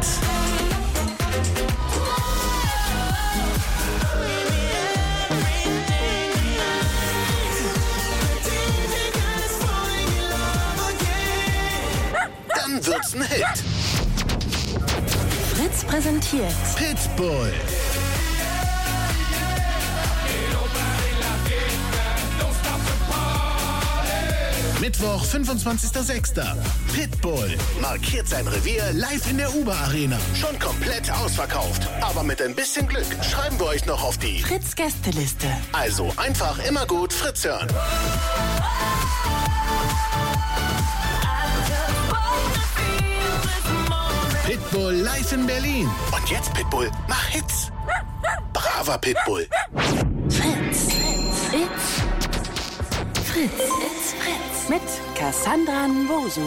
dann wird's ein Hit. präsentiert Pitbull. Mittwoch, 25.06. Pitbull markiert sein Revier live in der Uber-Arena. Schon komplett ausverkauft. Aber mit ein bisschen Glück schreiben wir euch noch auf die Fritz-Gästeliste. Also einfach immer gut Fritz hören. Pitbull live in Berlin. Und jetzt, Pitbull, mach Hits. Braver Pitbull. Fritz. Fritz. Fritz. Fritz. Fritz. Mit Cassandra Nwosu.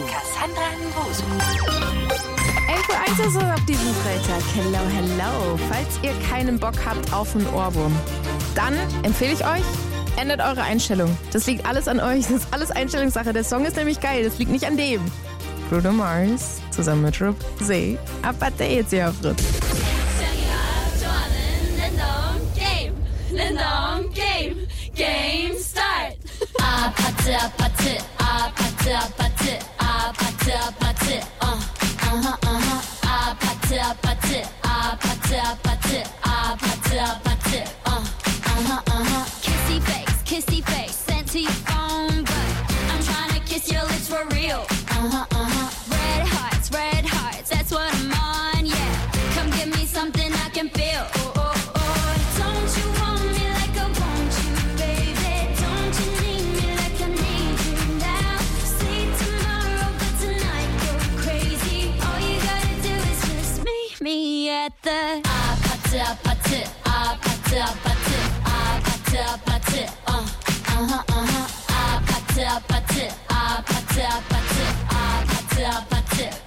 11:01 Uhr ist es auf diesem Freitag. Hello, hello. Falls ihr keinen Bock habt auf einen Ohrwurm, dann empfehle ich euch, ändert eure Einstellung. Das liegt alles an euch. Das ist alles Einstellungssache. Der Song ist nämlich geil. Das liegt nicht an dem. Bruno Mars zusammen mit Rosé. Apate jetzt hier auf Fritz. Game start. Apate, apate, apate, apate, apate, apate. Apate, apate, apate, apate, apate, apate. Kissy face, sent to your phone, but I'm trying to kiss your lips for real. Red hearts, that's what I'm on, yeah. Come give me something I can feel. Don't you want me like I want you, baby? Don't you need me like I need you now? See tomorrow, but tonight go crazy. All you gotta do is just meet me at the apate, apate, apate, apate, apate, apate, apate, apate, apate, apate, apate, apate.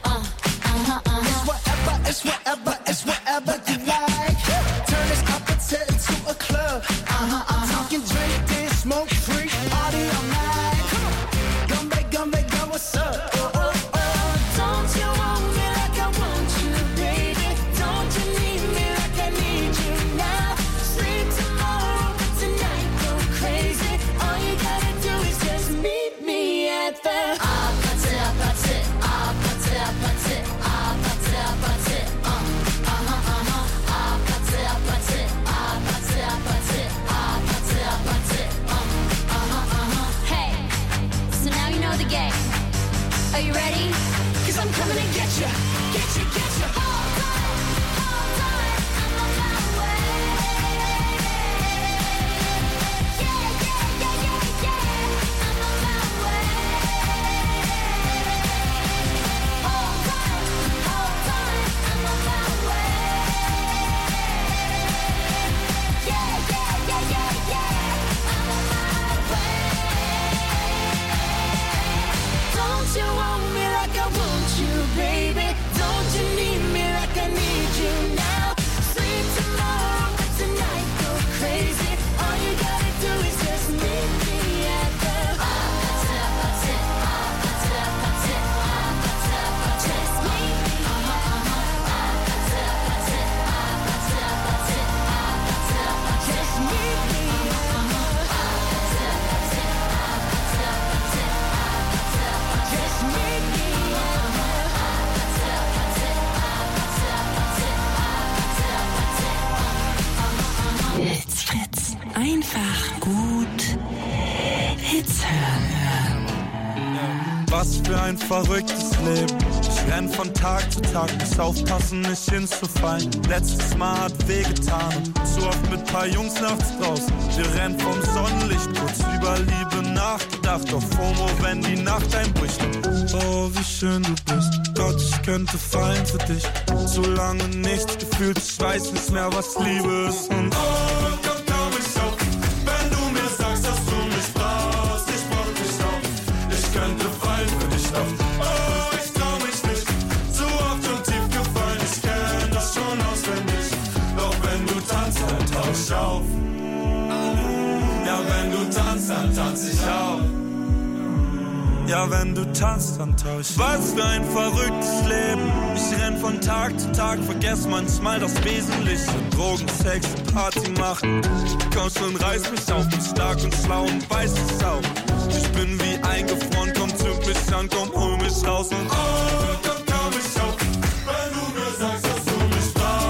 It's whatever you like. Turn this appetite into a club. I'm talking drink, dance, smoke, free, party all night. Come back, girl, what's up? Don't you want me like I want you, baby? Don't you need me like I need you now? Sleep tomorrow, but tonight go crazy. All you gotta do is just meet me at the apate, apate, apate, apate, apate, apate. Hey, so now you know the game. Are you ready? 'Cause I'm coming to get you, get you, get you. Hold on, I'm on my way. Yeah, I'm on my way. Hold on, I'm on my way. Yeah, I'm on my way. Don't you want me like I want you, baby? Don't you need me like I need you now? Sleep tomorrow, but tonight go crazy. All you gotta do is just meet me at the apate, apate, apate, apate, apate, apate. Just meet me. Apate, apate, apate, apate, apate, apate. Just meet me. Apate, apate, apate, apate, apate, apate. Just meet me. Apate, apate, apate, apate, apate, apate. Hits Fritz. Einfach gut Hits hören. Was für ein verrücktes Leben. Ich renn von Tag zu Tag, muss aufpassen, nicht hinzufallen. Letztes Mal hat wehgetan, zu oft mit paar Jungs nachts draußen. Wir rennen vom Sonnenlicht, kurz über Liebe nachgedacht. Auf FOMO, wenn die Nacht einbricht. Oh, wie schön du bist, Gott, ich könnte fallen für dich. So lange nichts gefühlt, ich weiß nicht mehr, was Liebe ist. Und oh, komm ich auf, wenn du mir sagst, dass du mich brauchst. Ich brauch dich auch, ich könnte fallen für dich doch. Oh, ich trau mich nicht, zu oft und tief gefallen. Ich kenn das schon auswendig, doch wenn du tanzt, dann tausch auf. Ja, wenn du tanzt, dann tanz ich auch. Ja, wenn du tanzt, dann tausch. Was für ein verrücktes Leben. Ich renn von Tag zu Tag, vergess manchmal das Wesentliche. Drogen, Sex, Party machen. Komm schon, reiß mich auf, bin stark und schlau und weiß es auch. Ich bin wie eingefroren, komm, zünd mich an, komm, hol mich raus und oh, komm ich auf. Wenn du mir sagst, dass du mich brauchst.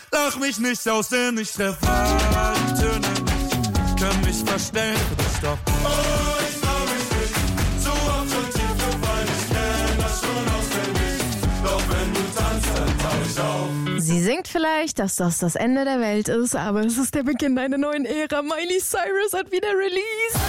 Lach mich nicht aus, denn ich treffe alle Töne nicht. Kann mich verstellen, doch ich trau mich nicht. Zu oft schon tief gefallen, ich kenn das schon auswendig. Doch wenn du tanzt, dann tau ich auf. Sie singt vielleicht, dass das das Ende der Welt ist, aber es ist der Beginn einer neuen Ära. Miley Cyrus hat wieder released.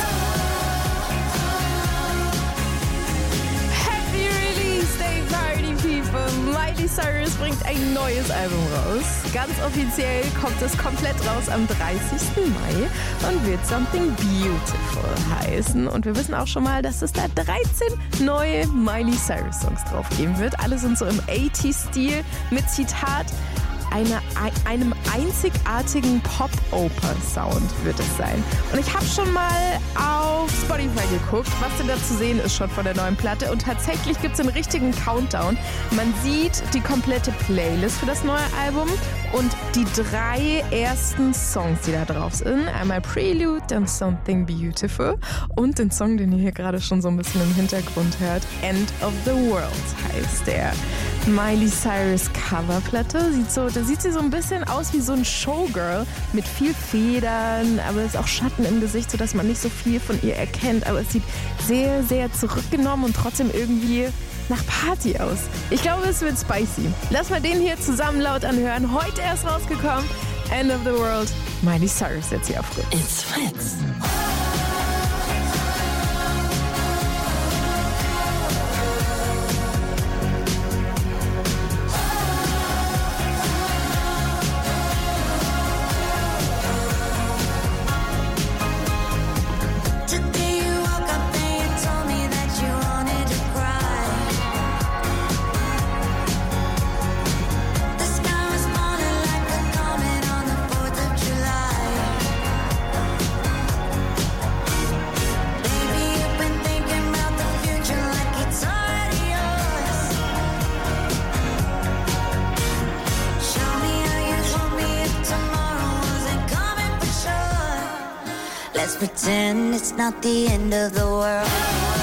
Happy Release Day, Party People. Miley Cyrus bringt ein neues Album raus. Ganz offiziell kommt es komplett raus am 30. Mai und wird Something Beautiful heißen. Und wir wissen auch schon mal, dass es da 13 neue Miley Cyrus Songs drauf geben wird. Alle sind so im 80s-Stil mit Zitat. Einem einzigartigen Pop-Oper-Sound wird es sein. Und ich habe schon mal auf Spotify geguckt, was denn da zu sehen ist schon von der neuen Platte. Und tatsächlich gibt es einen richtigen Countdown. Man sieht die komplette Playlist für das neue Album und die 3 ersten Songs, die da drauf sind. Einmal Prelude, dann Something Beautiful und den Song, den ihr hier gerade schon so ein bisschen im Hintergrund hört. End of the World heißt der. Miley Cyrus Coverplatte. Da sieht sie so ein bisschen aus wie so ein Showgirl mit viel Federn, aber es ist auch Schatten im Gesicht, sodass man nicht so viel von ihr erkennt. Aber es sieht sehr, sehr zurückgenommen und trotzdem irgendwie nach Party aus. Ich glaube, es wird spicy. Lass mal den hier zusammen laut anhören. Heute erst rausgekommen. End of the World. Miley Cyrus jetzt hier auf Fritz. It's Fritz. Let's pretend it's not the end of the world.